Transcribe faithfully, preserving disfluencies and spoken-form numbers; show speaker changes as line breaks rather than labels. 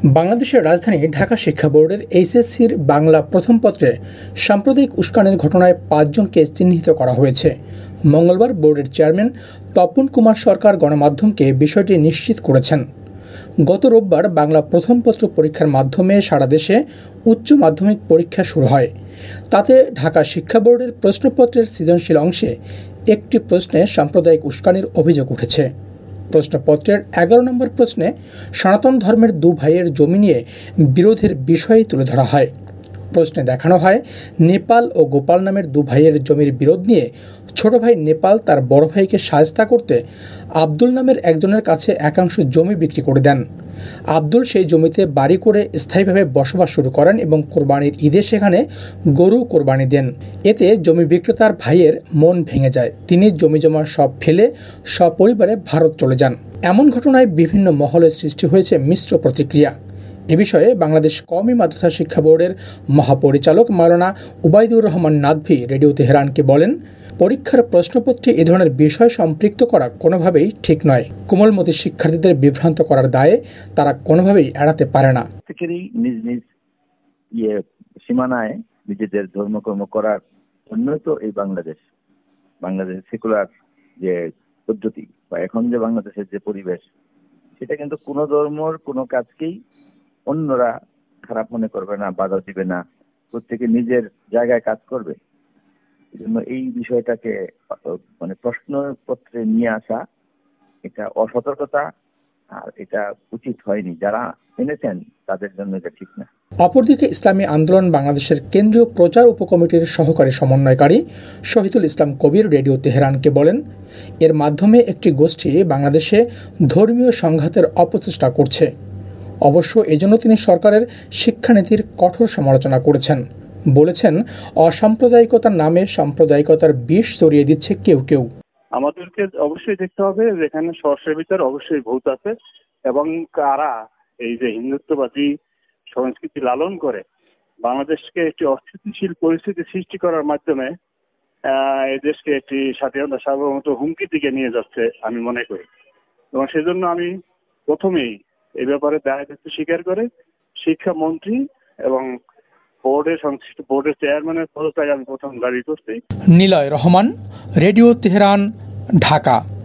বাংলাদেশের রাজধানী ঢাকা শিক্ষা বোর্ডের এইচএসসির বাংলা প্রথম পত্রে সাম্প্রদায়িক উস্কানির ঘটনায় পাঁচজনকে চিহ্নিত করা হয়েছে। মঙ্গলবার বোর্ডের চেয়ারম্যান তপন কুমার সরকার গণমাধ্যমকে বিষয়টি নিশ্চিত করেছেন। গত রোববার বাংলা প্রথম পত্র পরীক্ষার মাধ্যমে সারা দেশে উচ্চ মাধ্যমিক পরীক্ষা শুরু হয়। তাতে ঢাকা শিক্ষা বোর্ডের প্রশ্নপত্রের সৃজনশীল অংশে একটি প্রশ্নে সাম্প্রদায়িক উস্কানির অভিযোগ উঠেছে। প্রশ্নপত্রের এগারো নম্বর প্রশ্নে সনাতন ধর্মের দু ভাইয়ের জমি নিয়ে বিরোধের বিষয় তুলে ধরা হয়। প্রশ্নে দেখানো হয়, নেপাল ও গোপাল নামের দু ভাইয়ের জমির বিরোধ নিয়ে ছোট ভাই নেপাল তার বড় ভাইকে সাহায্য করতে আব্দুল নামের একজনের কাছে একাংশ জমি বিক্রি করে দেন। আব্দুল সেই জমিতে বাড়ি করে স্থায়ীভাবে বসবাস শুরু করেন এবং কোরবানির ঈদে সেখানে গরু কোরবানি দেন। এতে জমি বিক্রেতার ভাইয়ের মন ভেঙে যায়। তিনি জমি জমা সব ফেলে সপরিবারে ভারত চলে যান। এমন ঘটনায় বিভিন্ন মহলে সৃষ্টি হয়েছে মিশ্র প্রতিক্রিয়া। এ বিষয়ে বাংলাদেশ কওমি মাদ্রাসা শিক্ষা বোর্ডের মহাপরিচালক মাওলানা উবাইদুর রহমান নাদভী রেডিও তেহরানকে বলেন, পরীক্ষার প্রশ্নপত্রে এ ধরনের বিষয় সম্পৃক্ত করা কোনোভাবেই ঠিক নয়। কোমলমতি শিক্ষার্থীদের বিভ্রান্ত করার দায়ে তারা কোনোভাবেই এড়াতে পারে না।
নিজ নিজ ইয়ে সীমানায় নিজেদের ধর্মকর্ম করার জন্যই তো এই বাংলাদেশ বাংলাদেশ সেকুলার যে পদ্ধতি বা এখন যে বাংলাদেশের যে পরিবেশ, সেটা কিন্তু কোনো ধর্মর কোনো কাজকেই অন্যরা খারাপ মনে করবে না, বাধা দিবে না, প্রত্যেকে নিজের জায়গায় কাজ করবে। এই জন্য এই বিষয়টাকে মানে প্রশ্নপত্রে নিয়ে আসা এটা অসতর্কতা, আর এটা উচিত হয়নি। যারা এনেছেন তাদের জন্য এটা ঠিক না।
অপরদিকে ইসলামী আন্দোলন বাংলাদেশের কেন্দ্রীয় প্রচার উপকমিটির সহকারী সমন্বয়কারী শহীদুল ইসলাম কবির রেডিও তেহরানকে বলেন, এর মাধ্যমে একটি গোষ্ঠী বাংলাদেশে ধর্মীয় সংঘাতের অপচেষ্টা করছে। অবশ্য এজন্য তিনি সরকারের শিক্ষানীতির কঠোর সমালোচনা করেছেন। বলেছেন, অসাম্প্রদায়িকতার নামে সাম্প্রদায়িকতার বিষ ছড়িয়ে দিচ্ছে কেউ কেউ।
আমাদেরকে অবশ্যই দেখতে হবে যেখানে সরষের ভিতর অবশ্যই ভূত আছে, এবং কারা এই যে হিন্দুত্ববাদী সংস্কৃতি লালন করে বাংলাদেশকে একটি অস্থিতিশীল পরিস্থিতি সৃষ্টি করার মাধ্যমে আহ এই দেশকে একটি স্বাধীনতা সার্বভৌমত্ব হুমকির দিকে নিয়ে যাচ্ছে আমি মনে করি। এবং সেজন্য আমি প্রথমেই এই ব্যাপারে দায়িত্ব স্বীকার করে শিক্ষামন্ত্রী এবং বোর্ডের সংশ্লিষ্ট বোর্ডের চেয়ারম্যানের পদত্যাগ আমি প্রথম দাবি করছি।
Niloy Rahman, radio Tehran, Dhaka.